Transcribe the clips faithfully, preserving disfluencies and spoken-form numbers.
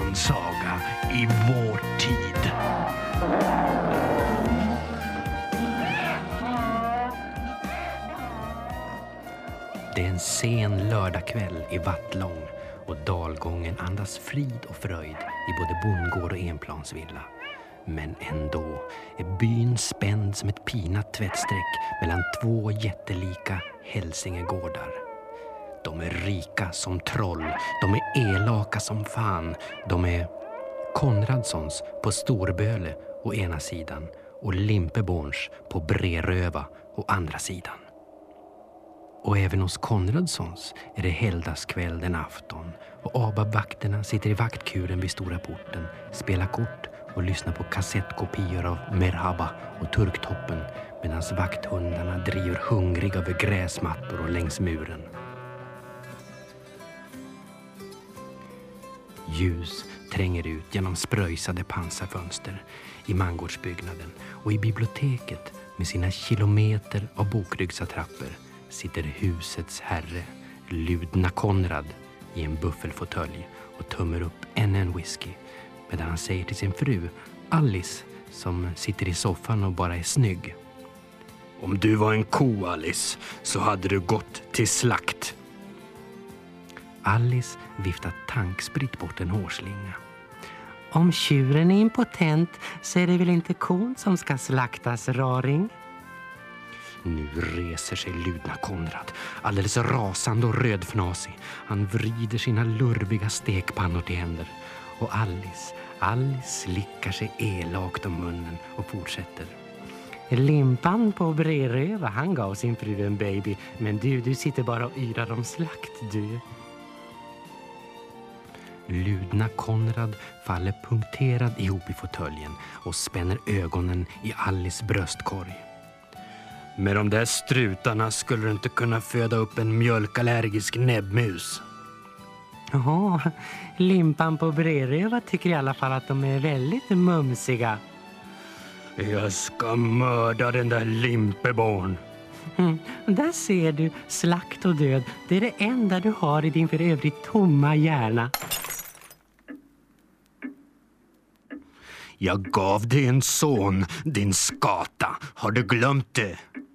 en saga i vår tid. Det är en sen lördagkväll i Vattlång och dalgången andas frid och fröjd i både bondgård och enplansvilla. Men ändå är byn spänd som ett pinat tvättsträck mellan två jättelika hälsingegårdar. De är rika som troll, de är elaka som fan. De är Konradssons på Storböle å ena sidan och Limpeborns på Breröva å andra sidan. Och även hos Konradssons är det helgdagskväll den afton och ABBA-vakterna sitter i vaktkuren vid stora porten, spelar kort och lyssnar på kassettkopior av Merhaba och Turktoppen medan vakthundarna driver hungriga över gräsmattor och längs muren. Ljus tränger ut genom spröjsade pansarfönster i mangårdsbyggnaden och i biblioteket med sina kilometer av bokryggsattrapper sitter husets herre, Ludna Konrad, i en buffelfåtölj och tummar upp än en whisky medan han säger till sin fru, Alice, som sitter i soffan och bara är snygg. Om du var en ko, Alice, så hade du gått till slakt. Alice viftar tankspritt bort en hårslinga. Om tjuren är impotent så är det väl inte kon som ska slaktas, raring? Nu reser sig Ludna Konrad, alldeles rasande och rödfnasig. Han vrider sina lurviga stekpannor till händer. Och Alice, Alice slickar sig elakt om munnen och fortsätter. Limpan på Breröva, han gav sin fru en baby. Men du, du sitter bara och yrar om slakt, du. Ludna Konrad faller punkterad ihop i fåtöljen och spänner ögonen i Alice bröstkorg. Med de där strutarna skulle du inte kunna föda upp en mjölkallergisk näbbmus. Jaha, Limpan på Breröva tycker i alla fall att de är väldigt mumsiga. Jag ska mörda den där Limpeborn. Mm, där ser du, slakt och död. Det är det enda du har i din för övrigt tomma hjärna. Jag gav dig en son, din skata. Har du glömt det?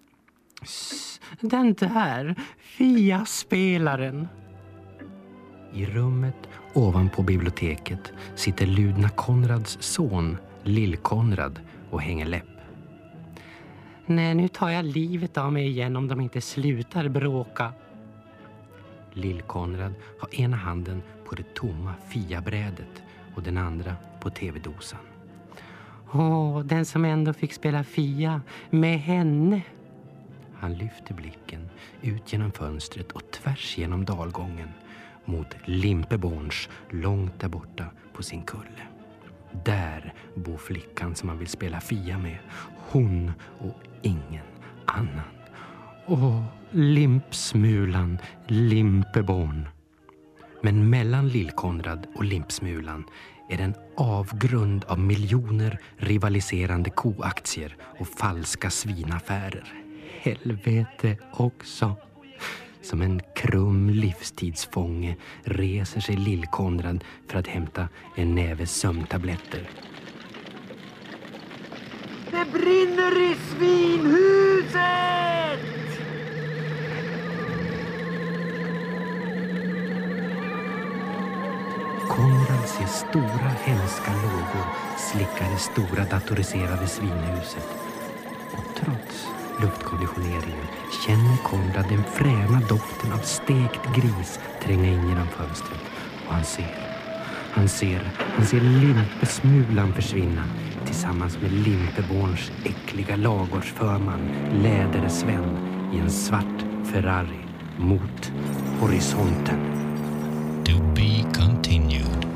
Den där Fia-spelaren. I rummet ovanpå biblioteket sitter Ludna Konrads son, Lill-Konrad, och hänger läpp. Nej, nu tar jag livet av mig igen om de inte slutar bråka. Lill-Konrad har ena handen på det tomma Fia-brädet och den andra på tv-dosan. Åh, den som ändå fick spela Fia med henne. Han lyfter blicken ut genom fönstret och tvärs genom dalgången mot Limpeborns långt där borta på sin kulle. Där bor flickan som han vill spela Fia med. Hon och ingen annan. Åh, Limpsmulan, Limpeborn. Men mellan Lill-Konrad och Limpsmulan är en avgrund av miljoner rivaliserande koaktier och falska svinaffärer. Helvete också. Som en krum livstidsfånge reser sig Lill-Konrad för att hämta en näve sömntabletter. Det brinner i svinhuset! Konrad ser stora hemska lågor slicka det stora datoriserade svinhuset. Och trots luftkonditioneringen känner Konrad den fräna doften av stekt gris tränga in genom fönstret. Och han ser, han ser, han ser Limpesmulan försvinna tillsammans med Limpeborns äckliga lagårdsförman Lädersven i en svart Ferrari mot horisonten. To be continued.